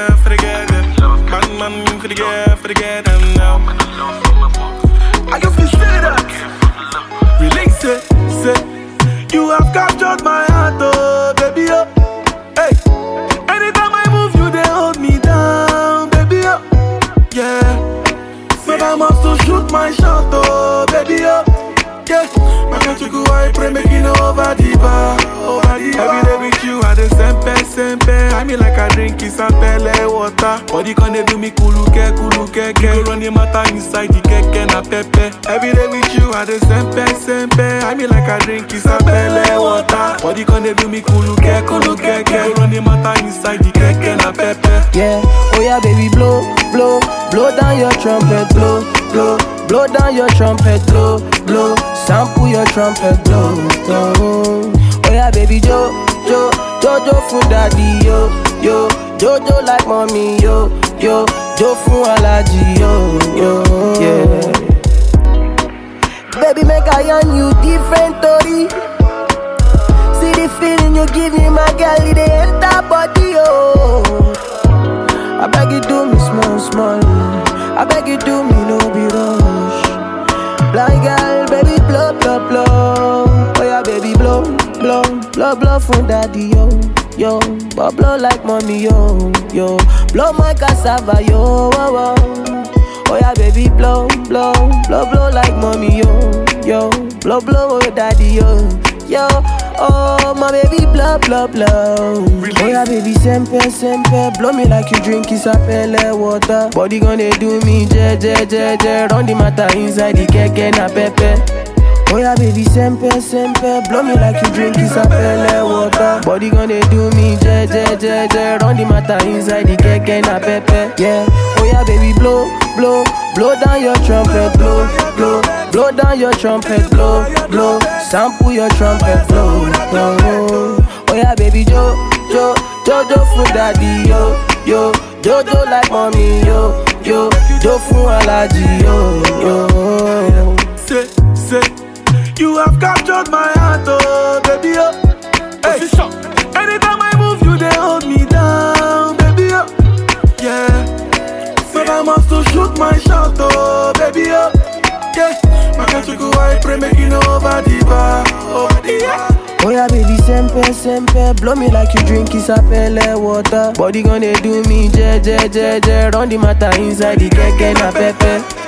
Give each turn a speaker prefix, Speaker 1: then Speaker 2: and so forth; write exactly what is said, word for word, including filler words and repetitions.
Speaker 1: girl, for the girl them. Man, man, for the girl, for the girl them now. I can feel say that. Release it, say. You have captured my heart, oh baby, oh. Hey, anytime I move, you they hold me down, baby, oh. Yeah, but I must to shoot my shot, oh baby, oh. Yeah, my country go I pray making over the bar, over the bar. Every day with you, I the sempe, sempe. I mean like I drink is a pele water. Body can they do me kuluke, kuluke, ke. You run the matter inside the keke na pepe. Every day with you, I the sempe, sempe. I mean like I drink is a pele water. Body can they do me kuluke, kuluke, ke. You run the matter inside the keke na pepe.
Speaker 2: Yeah, oh yeah, baby, blow, blow, blow down your trumpet, blow, blow, blow down your trumpet, blow, blow, sample your trumpet, blow, blow. Oh yeah, baby, jo, jo, jojo fun daddy, yo, yo, jojo like mommy, yo, yo, jo fun alaji, yo, yo, yeah. Baby, make I on you different story. See the feeling you give me, my girl, it enter body, yo. I beg you do me small, small. I beg you do me no be rush. Blind girl, baby blow, blow, blow. Oh yeah, baby blow, blow, blow, blow from daddy, yo, yo. But blow like mommy, yo, yo. Blow my cassava, yo, oh, oh. Oh yeah, baby blow, blow, blow, blow like mommy, yo, yo. Blow, blow, oh daddy, yo, yo. Oh, my baby, blow, blow, blow. Oh, yeah, baby, sempe, sempe. Blow me like you drink isapele water. Body gonna do me, je, je, je, je. Run the matter inside the keke na pepe. Oh, yeah, baby, sempe, sempe. Blow me like you drink isapele water. Body gonna do me, je, je, je, je. Run the matter inside the keke na pepe. Yeah, oh, yeah, baby, blow, blow. Blow down your trumpet, blow, blow. Blow down your trumpet, blow, blow. Sample your trumpet, blow, blow. Oh yeah, baby, jo, jo, jojo fun daddy, yo, yo. Jojo like mommy, yo, yo. Jo fun alaji, yo, yo.
Speaker 1: Say, say, you have captured my heart, oh baby, oh. Hey, anytime I move, you they hold me down, baby, oh. Yeah. But I must to shoot my shot, oh baby, oh. Yeah, my country go I pray making over the bar, over the bar.
Speaker 2: Oh yeah, baby, sempe, sempe. Blow me like you drink isapele water. Body gonna do me, je, je, je, je. Run the matter inside the keke na pepe.